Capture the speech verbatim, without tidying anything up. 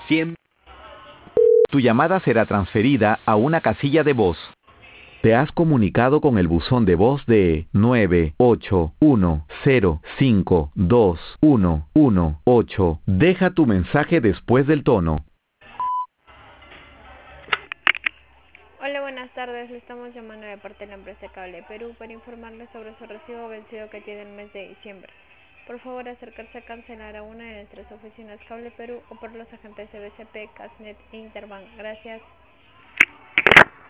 Siempre. Tu llamada será transferida a una casilla de voz. Te has comunicado con el buzón de voz de nueve ocho uno cero cinco dos uno uno ocho. Deja tu mensaje después del tono. Hola, buenas tardes. Le estamos llamando de parte de la empresa Cable Perú para informarle sobre su recibo vencido que tiene el mes de diciembre. Por favor, acercarse a cancelar a una de nuestras oficinas Cable Perú o por los agentes de B C P, Casnet e Interbank. Gracias.